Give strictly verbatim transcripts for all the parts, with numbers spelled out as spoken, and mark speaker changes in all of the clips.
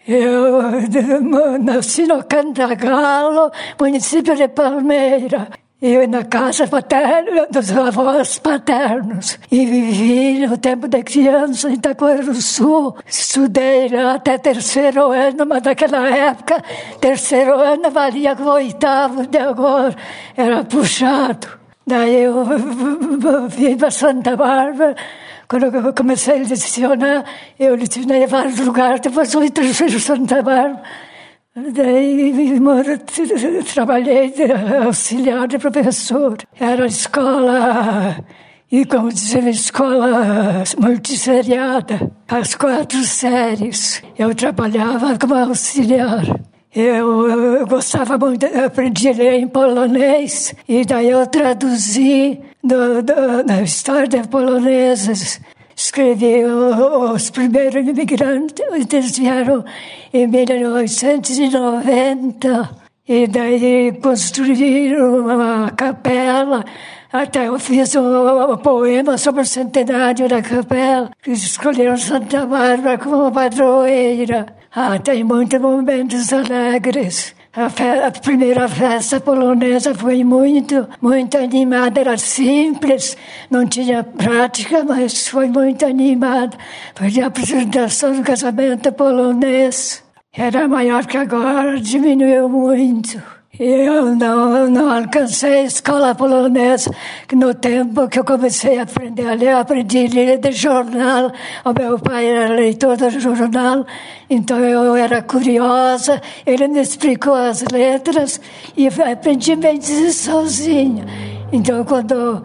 Speaker 1: Eu nasci no Cantagalo, município de Palmeira. Eu na casa paterna, dos avós paternos. E vivi no tempo de criança em Itaquera do Sul. Estudei lá até terceiro ano, mas naquela época, terceiro ano valia com o oitavo de agora. Era puxado. Daí eu vim para Santa Bárbara. Quando eu comecei a lecionar, eu lecionei em vários lugares. Depois fui para Santa Bárbara. Daí trabalhei de auxiliar de professor. Era escola, e como dizer, escola multisseriada, as quatro séries. Eu trabalhava como auxiliar. Eu, eu gostava muito, eu aprendi a ler em polonês, e daí eu traduzi do, do, da história de poloneses. Escrevi os primeiros imigrantes, eles vieram em mil novecentos e noventa, e daí construíram uma capela. Até eu fiz um, um poema sobre o centenário da capela, que escolheram Santa Bárbara como padroeira. Ah, tem muitos momentos alegres. A, fe- a primeira festa polonesa foi muito, muito animada, era simples, não tinha prática, mas foi muito animada. Foi a apresentação do casamento polonês. Era maior que agora, diminuiu muito. Eu não, não alcancei a escola polonesa, que no tempo que eu comecei a aprender a ler, eu aprendi a ler de jornal. O meu pai era leitor do jornal, então eu era curiosa. Ele me explicou as letras e eu aprendi bem dizer sozinha. Então, quando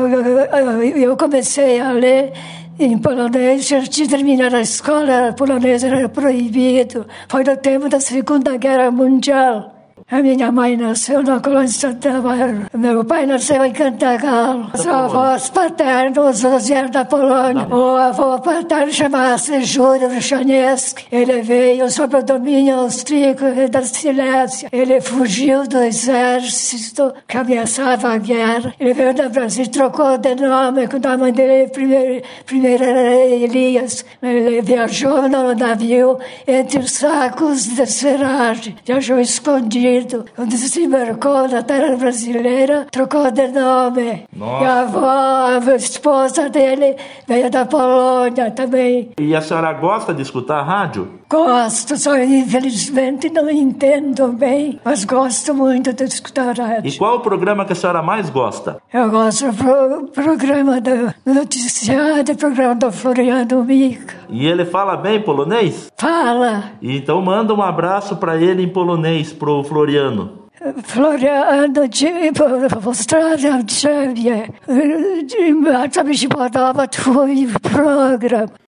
Speaker 1: eu comecei a ler em polonês, já tinha terminado a escola, polonês era proibido. Foi no tempo da Segunda Guerra Mundial. A minha mãe nasceu na colônia de Santa Bárbara. Meu pai nasceu em Cantagalo. Os avós paternos vieram da Polônia. O avô paterno chamava-se Júlio Chanieski. Ele veio sob o domínio austríaco e da Silésia. Ele fugiu do exército que ameaçava a guerra. Ele veio do Brasil, trocou de nome, com o nome dele primeiro, primeiro era Elias. Ele viajou no navio entre os sacos de serragem. Viajou escondido. Quando se embarcou na terra brasileira, trocou de nome. Nossa. E a avó, a esposa dele, veio da Polônia também.
Speaker 2: E a senhora gosta de escutar rádio?
Speaker 1: Gosto, só infelizmente não entendo bem, mas gosto muito de escutar rádio.
Speaker 2: E qual o programa que a senhora mais gosta?
Speaker 1: Eu gosto do pro, programa do noticiário, do programa do Floriano Mica.
Speaker 2: E ele fala bem polonês?
Speaker 1: Fala.
Speaker 2: Então manda um abraço para ele em polonês, pro Floriano.
Speaker 1: Floriano, pozdrawiam Ciebie. Bardzo mi się podoba twój program.